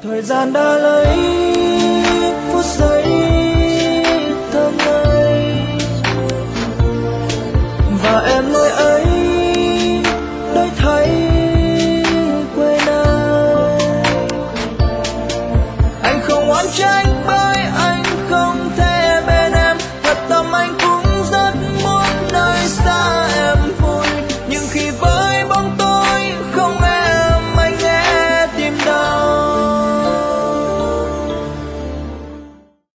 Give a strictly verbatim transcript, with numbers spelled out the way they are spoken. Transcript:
Thời gian đã lấy phút giây thơ ngây, và em nơi ấy đổi thay quê này. Anh không oán trách